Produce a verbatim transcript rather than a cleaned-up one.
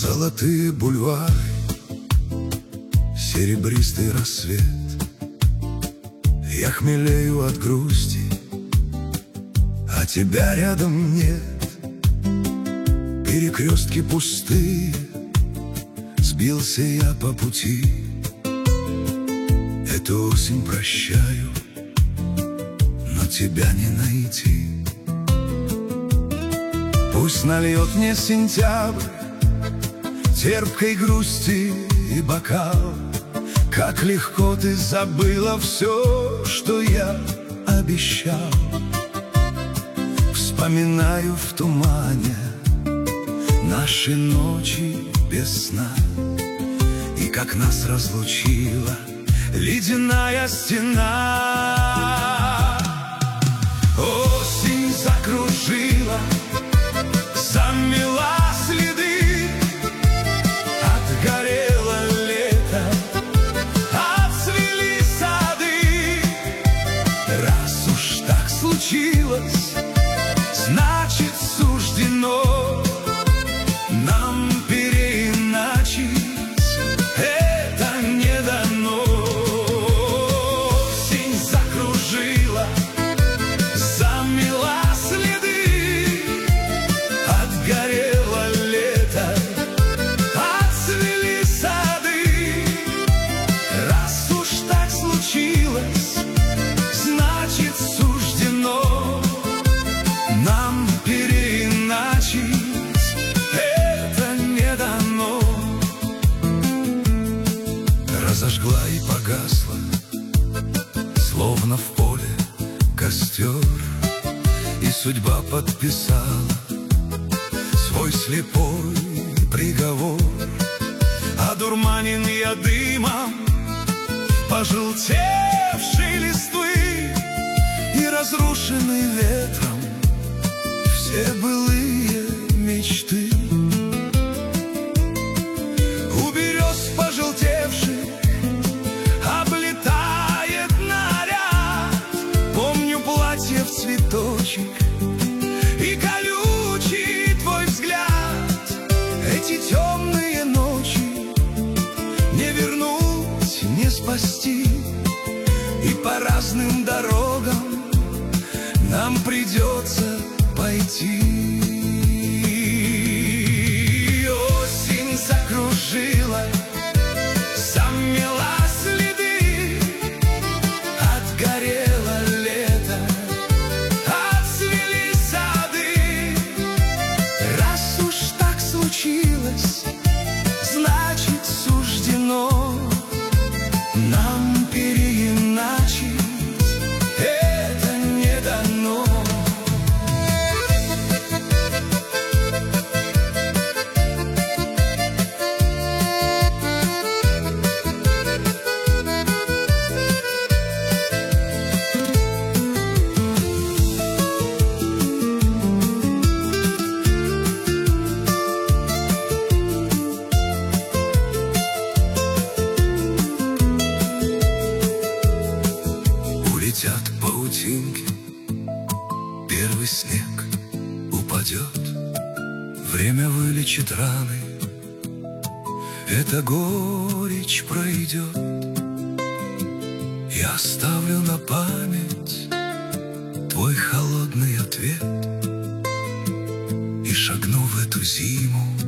Золотые бульвары, серебристый рассвет. Я хмелею от грусти, а тебя рядом нет. Перекрестки пустые, сбился я по пути. Эту осень прощаю, но тебя не найти. Пусть нальет мне сентябрь терпкой грусти и бокал. Как легко ты забыла все, что я обещал. Вспоминаю в тумане наши ночи без сна, и как нас разлучила ледяная стена. Осень закружила, замела следы, отгорело лето, отцвели сады. Раз уж так случилось, значит суждено нам переиначить, это не дано. Осень закружила, замела следы, отгорело лето, отцвели сады. Раз уж так случилось, значит суждено нам переиначить, это не дано. Разожгла и погасла, словно в поле костер, и судьба подписала свой слепой приговор. Одурманен я дымом пожелтевшей листвы и разрушенный ветром все былые мечты. У берез пожелтевших облетает наряд. Помню платье в цветочек и колючий твой взгляд. Эти темные ночи не вернуть, не спасти, и по разным дорогам нам придется пойти. Осень закружила, замела следы, отгорело лето, отцвели сады. Раз уж так случилось, значит суждено нам переиначить, это не дано. Улетят паутинки, первый снег упадет, время вылечит раны, эта горечь пройдет. Я оставлю на память твой холодный ответ и шагну в эту зиму